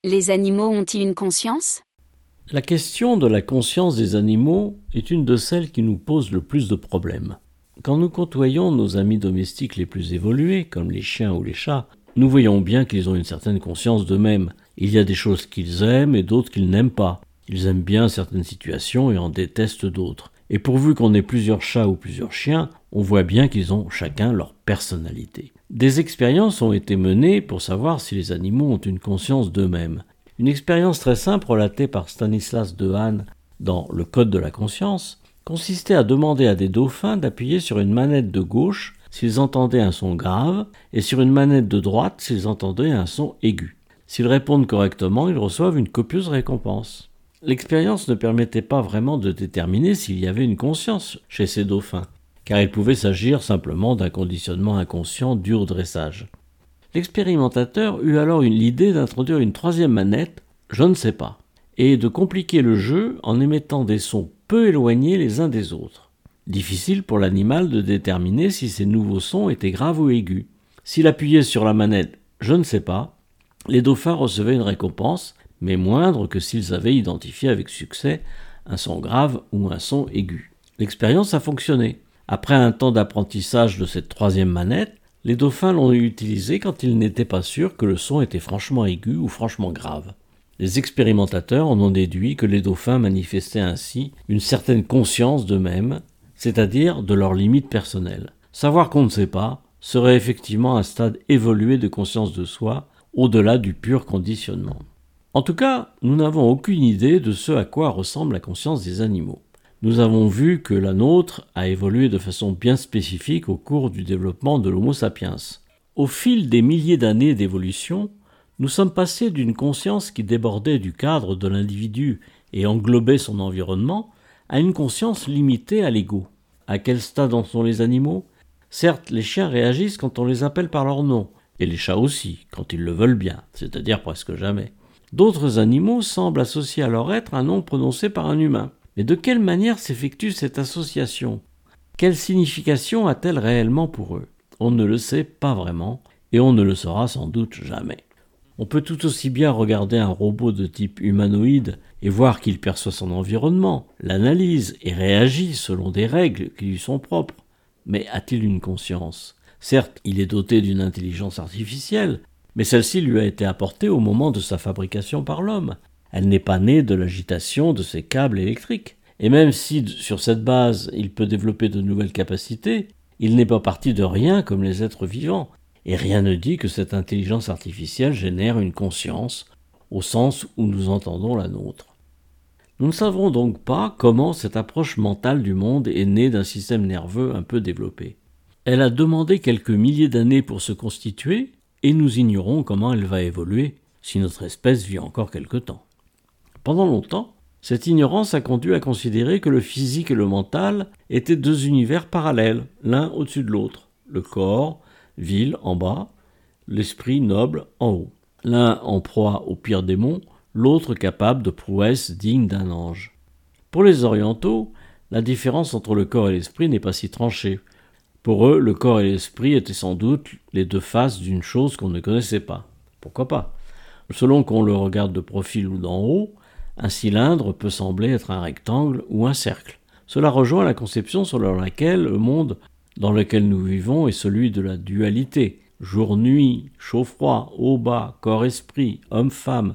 Les animaux ont-ils une conscience ? La question de la conscience des animaux est une de celles qui nous posent le plus de problèmes. Quand nous côtoyons nos amis domestiques les plus évolués, comme les chiens ou les chats, nous voyons bien qu'ils ont une certaine conscience d'eux-mêmes. Il y a des choses qu'ils aiment et d'autres qu'ils n'aiment pas. Ils aiment bien certaines situations et en détestent d'autres. Et pourvu qu'on ait plusieurs chats ou plusieurs chiens, on voit bien qu'ils ont chacun leur personnalité. Des expériences ont été menées pour savoir si les animaux ont une conscience d'eux-mêmes. Une expérience très simple relatée par Stanislas Dehaene dans Le Code de la conscience consistait à demander à des dauphins d'appuyer sur une manette de gauche s'ils entendaient un son grave et sur une manette de droite s'ils entendaient un son aigu. S'ils répondent correctement, ils reçoivent une copieuse récompense. L'expérience ne permettait pas vraiment de déterminer s'il y avait une conscience chez ces dauphins, car il pouvait s'agir simplement d'un conditionnement inconscient dû au dressage. L'expérimentateur eut alors l'idée d'introduire une troisième manette, je ne sais pas, et de compliquer le jeu en émettant des sons peu éloignés les uns des autres. Difficile pour l'animal de déterminer si ces nouveaux sons étaient graves ou aigus. S'il appuyait sur la manette « je ne sais pas », les dauphins recevaient une récompense, mais moindre que s'ils avaient identifié avec succès un son grave ou un son aigu. L'expérience a fonctionné. Après un temps d'apprentissage de cette troisième manette, les dauphins l'ont utilisée quand ils n'étaient pas sûrs que le son était franchement aigu ou franchement grave. Les expérimentateurs en ont déduit que les dauphins manifestaient ainsi une certaine conscience d'eux-mêmes, c'est-à-dire de leurs limites personnelles. Savoir qu'on ne sait pas serait effectivement un stade évolué de conscience de soi, au-delà du pur conditionnement. En tout cas, nous n'avons aucune idée de ce à quoi ressemble la conscience des animaux. Nous avons vu que la nôtre a évolué de façon bien spécifique au cours du développement de l'Homo sapiens. Au fil des milliers d'années d'évolution, nous sommes passés d'une conscience qui débordait du cadre de l'individu et englobait son environnement à une conscience limitée à l'ego. À quel stade en sont les animaux ? Certes, les chiens réagissent quand on les appelle par leur nom, et les chats aussi, quand ils le veulent bien, c'est-à-dire presque jamais. D'autres animaux semblent associer à leur être un nom prononcé par un humain. Mais de quelle manière s'effectue cette association ? Quelle signification a-t-elle réellement pour eux ? On ne le sait pas vraiment, et on ne le saura sans doute jamais. On peut tout aussi bien regarder un robot de type humanoïde et voir qu'il perçoit son environnement, l'analyse et réagit selon des règles qui lui sont propres. Mais a-t-il une conscience ? Certes, il est doté d'une intelligence artificielle, mais celle-ci lui a été apportée au moment de sa fabrication par l'homme. Elle n'est pas née de l'agitation de ses câbles électriques. Et même si, sur cette base, il peut développer de nouvelles capacités, il n'est pas parti de rien comme les êtres vivants. Et rien ne dit que cette intelligence artificielle génère une conscience, au sens où nous entendons la nôtre. Nous ne savons donc pas comment cette approche mentale du monde est née d'un système nerveux un peu développé. Elle a demandé quelques milliers d'années pour se constituer, et nous ignorons comment elle va évoluer si notre espèce vit encore quelque temps. Pendant longtemps, cette ignorance a conduit à considérer que le physique et le mental étaient deux univers parallèles, l'un au-dessus de l'autre. Le corps, vil en bas, l'esprit noble en haut. L'un en proie au pire démon, l'autre capable de prouesses dignes d'un ange. Pour les orientaux, la différence entre le corps et l'esprit n'est pas si tranchée. Pour eux, le corps et l'esprit étaient sans doute les deux faces d'une chose qu'on ne connaissait pas. Pourquoi pas ? Selon qu'on le regarde de profil ou d'en haut, un cylindre peut sembler être un rectangle ou un cercle. Cela rejoint la conception selon laquelle le monde dans lequel nous vivons est celui de la dualité, jour-nuit, chaud-froid, haut-bas, corps-esprit, homme-femme,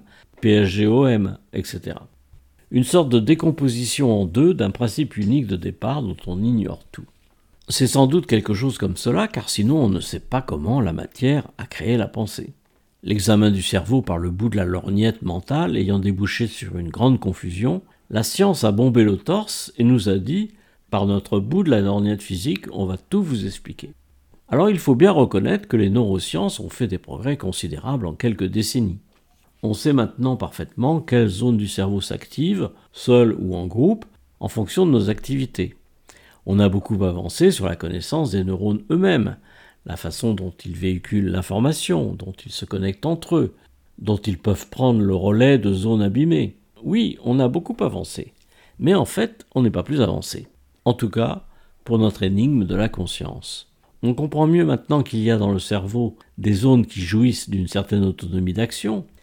PSGOM, etc. Une sorte de décomposition en deux d'un principe unique de départ dont on ignore tout. C'est sans doute quelque chose comme cela, car sinon on ne sait pas comment la matière a créé la pensée. L'examen du cerveau par le bout de la lorgnette mentale ayant débouché sur une grande confusion, la science a bombé le torse et nous a dit « par notre bout de la lorgnette physique, on va tout vous expliquer ». Alors il faut bien reconnaître que les neurosciences ont fait des progrès considérables en quelques décennies. On sait maintenant parfaitement quelles zones du cerveau s'activent, seules ou en groupe, en fonction de nos activités. On a beaucoup avancé sur la connaissance des neurones eux-mêmes, la façon dont ils véhiculent l'information, dont ils se connectent entre eux, dont ils peuvent prendre le relais de zones abîmées. Oui, on a beaucoup avancé, mais en fait, on n'est pas plus avancé. En tout cas, pour notre énigme de la conscience. On comprend mieux maintenant qu'il y a dans le cerveau des zones qui jouissent d'une certaine autonomie d'action,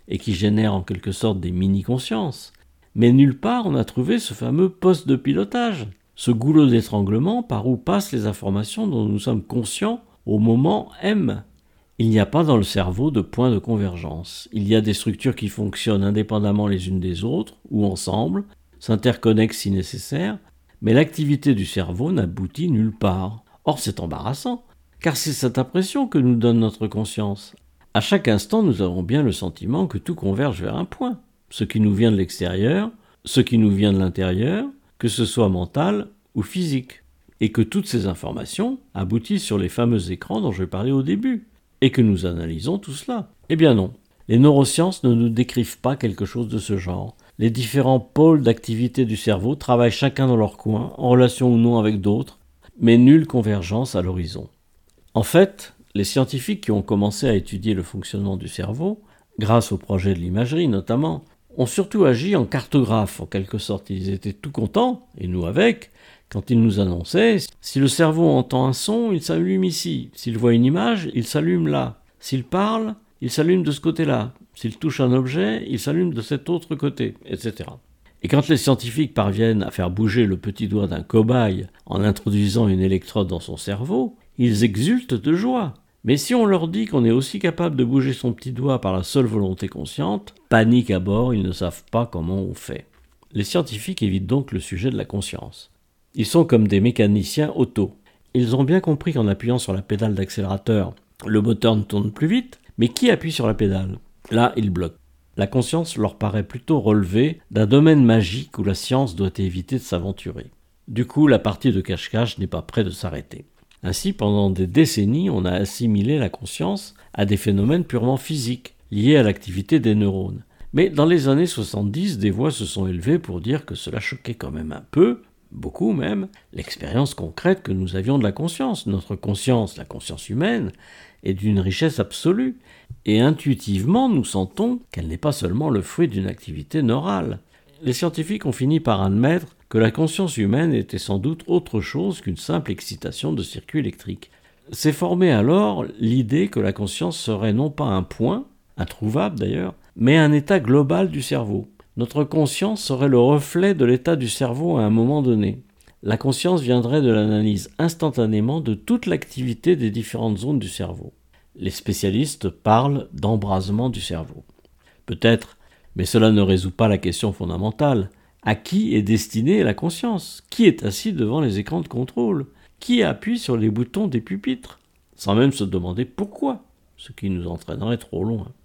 et qui génèrent en quelque sorte des mini-consciences. Mais nulle part on n'a trouvé ce fameux poste de pilotage, ce goulot d'étranglement par où passent les informations dont nous sommes conscients au moment M. Il n'y a pas dans le cerveau de point de convergence. Il y a des structures qui fonctionnent indépendamment les unes des autres, ou ensemble, s'interconnectent si nécessaire, mais l'activité du cerveau n'aboutit nulle part. Or c'est embarrassant, car c'est cette impression que nous donne notre conscience. À chaque instant, nous avons bien le sentiment que tout converge vers un point. Ce qui nous vient de l'extérieur, ce qui nous vient de l'intérieur, que ce soit mental ou physique. Et que toutes ces informations aboutissent sur les fameux écrans dont je parlais au début. Et que nous analysons tout cela. Eh bien non. Les neurosciences ne nous décrivent pas quelque chose de ce genre. Les différents pôles d'activité du cerveau travaillent chacun dans leur coin, en relation ou non avec d'autres, mais nulle convergence à l'horizon. En fait, les scientifiques qui ont commencé à étudier le fonctionnement du cerveau, grâce au projet de l'imagerie notamment, ont surtout agi en cartographes, en quelque sorte. Ils étaient tout contents, et nous avec, quand ils nous annonçaient « Si le cerveau entend un son, il s'allume ici. S'il voit une image, il s'allume là. S'il parle, il s'allume de ce côté-là. S'il touche un objet, il s'allume de cet autre côté, etc. » Et quand les scientifiques parviennent à faire bouger le petit doigt d'un cobaye en introduisant une électrode dans son cerveau, ils exultent de joie. Mais si on leur dit qu'on est aussi capable de bouger son petit doigt par la seule volonté consciente, panique à bord, ils ne savent pas comment on fait. Les scientifiques évitent donc le sujet de la conscience. Ils sont comme des mécaniciens auto. Ils ont bien compris qu'en appuyant sur la pédale d'accélérateur, le moteur ne tourne plus vite, mais qui appuie sur la pédale ? Là, ils bloquent. La conscience leur paraît plutôt relever d'un domaine magique où la science doit éviter de s'aventurer. Du coup, la partie de cache-cache n'est pas près de s'arrêter. Ainsi, pendant des décennies, on a assimilé la conscience à des phénomènes purement physiques, liés à l'activité des neurones. Mais dans les années 70, des voix se sont élevées pour dire que cela choquait quand même un peu, beaucoup même, l'expérience concrète que nous avions de la conscience. Notre conscience, la conscience humaine, est d'une richesse absolue, et intuitivement nous sentons qu'elle n'est pas seulement le fruit d'une activité neurale. Les scientifiques ont fini par admettre que la conscience humaine était sans doute autre chose qu'une simple excitation de circuits électriques. S'est formée alors l'idée que la conscience serait non pas un point, introuvable d'ailleurs, mais un état global du cerveau. Notre conscience serait le reflet de l'état du cerveau à un moment donné. La conscience viendrait de l'analyse instantanément de toute l'activité des différentes zones du cerveau. Les spécialistes parlent d'embrasement du cerveau. Peut-être, mais cela ne résout pas la question fondamentale. À qui est destinée la conscience ? Qui est assis devant les écrans de contrôle ? Qui appuie sur les boutons des pupitres ? Sans même se demander pourquoi, ce qui nous entraînerait trop loin.